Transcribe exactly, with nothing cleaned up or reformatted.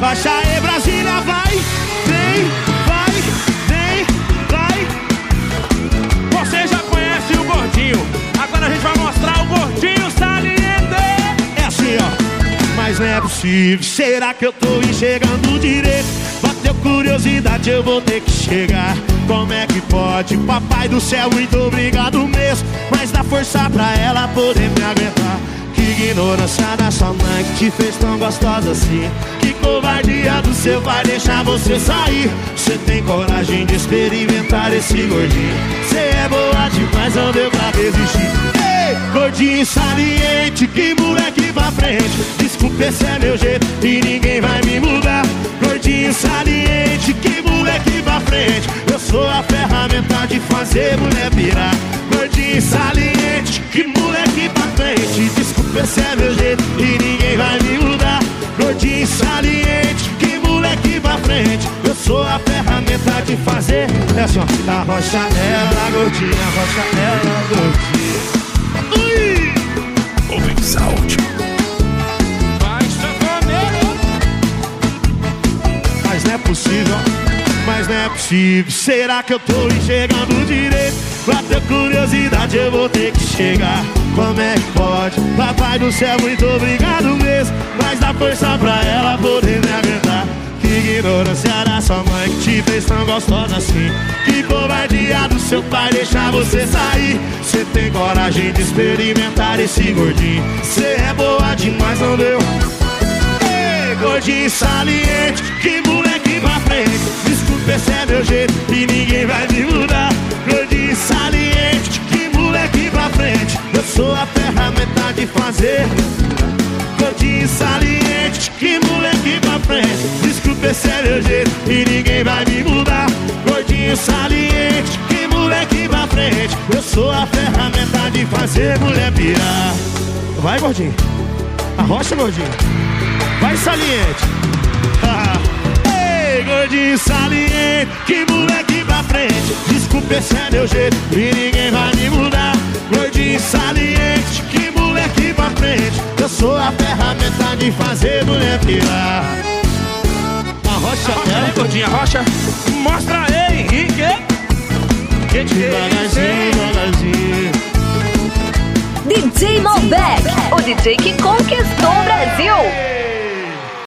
Baixa aí, Brasília, vai, vem, vai, vem, vai. Você já conhece o gordinho, agora a gente vai mostrar o gordinho saliente. É assim, ó. Mas não é possível, será que eu tô enxergando direito? Bateu curiosidade, eu vou ter que chegar. Como é que pode? Papai do céu, muito obrigado mesmo, mas dá força pra ela poder me aguentar. Que ignorância da sua mãe que te fez tão gostosa assim. Que covardia do seu pai deixar você sair. Você tem coragem de experimentar esse gordinho. Você é boa demais, não deu pra resistir. Ei, gordinho saliente, que moleque pra frente. Desculpa, esse é meu jeito e ninguém vai me mudar. Gordinho saliente, que moleque pra frente. Eu sou a ferramenta de fazer mulher pirar. Gordinho saliente, que moleque pra frente. Desculpa, esse é meu jeito e ninguém vai me mudar. Gordinho saliente, que moleque pra frente. Eu sou a ferramenta de fazer. É assim, ó. Arrocha ela, gordinha, arrocha ela, gordinha. Ui! Open Sound. Vai, sanfoneiro. Mas não é possível, mas não é possível. Será que eu tô enxergando direito? Bateu curiosidade, eu vou ter que chegar. Como é que pode? Papai do céu, muito obrigado mesmo, mas dá força pra ela poder me aguentar. Que ignorância da sua mãe que te fez tão gostosa assim. Que covardia do seu pai deixar você sair. Você tem coragem de experimentar esse gordinho. Você é boa demais, não deu? Ei, gordinho saliente, que moleque pra frente. Desculpa, esse é meu jeito e ninguém vai me mudar. Gordinho saliente, que moleque pra frente. Eu sou a ferramenta de fazer. Gordinho saliente, que moleque pra frente. Desculpa, esse é meu jeito e ninguém vai me mudar. Gordinho saliente, que moleque pra frente. Eu sou a ferramenta de fazer mulher pirar. Vai, gordinho. Arrocha, gordinho. Vai, saliente. Ei, gordinho saliente, que moleque pra frente. Desculpa, esse é meu jeito e ninguém vai me mudar. Gordinho saliente, que moleque pra frente. Eu sou a ferramenta de fazer mulher pirar. Arrocha, arrocha, gordinha, arrocha. Mostra aí, Henrique. Que devagarzinho, devagarzinho. D J Malbec, o D J que conquistou o Brasil.